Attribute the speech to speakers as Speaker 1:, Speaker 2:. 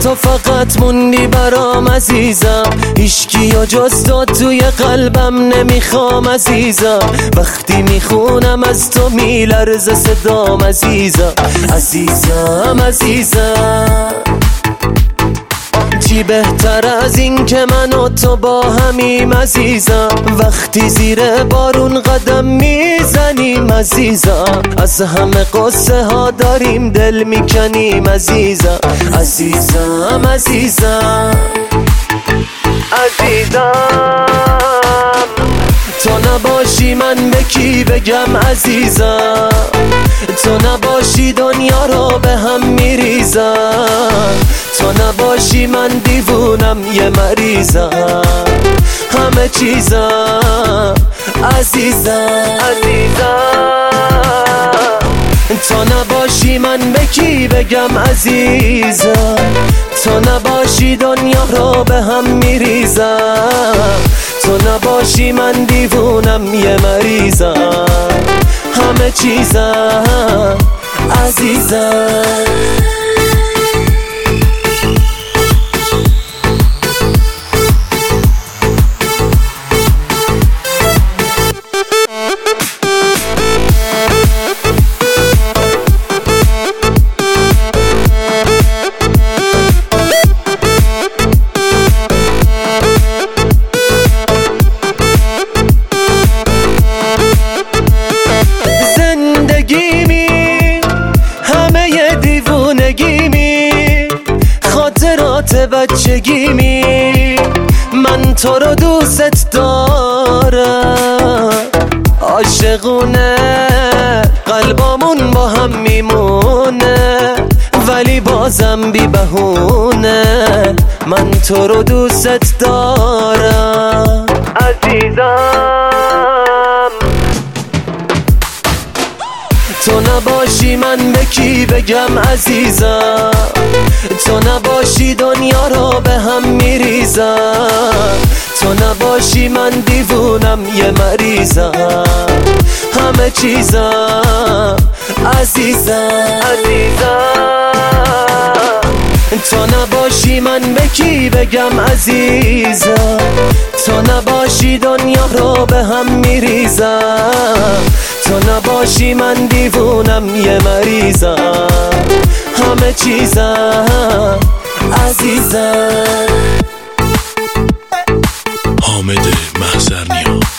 Speaker 1: تو فقط موندی برام عزیزم، هیچکی یا جز تو توی قلبم نمیخوام عزیزم. وقتی میخونم از تو میلرزه صدام عزیزم، عزیزم عزیزم. چی بهتر از این که من و تو با همیم عزیزم، وقتی زیر بارون قدم میزنیم عزیزم. از همه قصه ها داریم دل میکنیم عزیزم، عزیزم عزیزم عزیزم. تو نباشی من به کی بگم عزیزم، تو نباشی دنیا رو به هم میریزم. تو نباشی من دیوونم یه مریضم، همه چیزم عزیزم عزیزم. تو نباشی من به کی بگم عزیزم، تو نباشی دنیا رو به هم میریزم. تو نباشی من دیوونم یه مریضم، همه چیزم عزیزم. بچگیمی من تو رو دوست دارم، عاشقونه قلبامون با هم میمونه، ولی بازم بی بهونه من تو رو دوست دارم عزیزم. تو نباشی من به کی بگم عزیزم، تو نباشی دنیا رو به هم میریزم. تو نباشی من دیوونم یه مریضم، همه چیزم عزیزم عزیزم. تو نباشی من به کی بگم عزیزم، تو نباشی دنیا رو به هم میریزم. تو نباشی من دیوونم یه مریضم، همه چیزم عزیزم.
Speaker 2: حامد محضرنیا.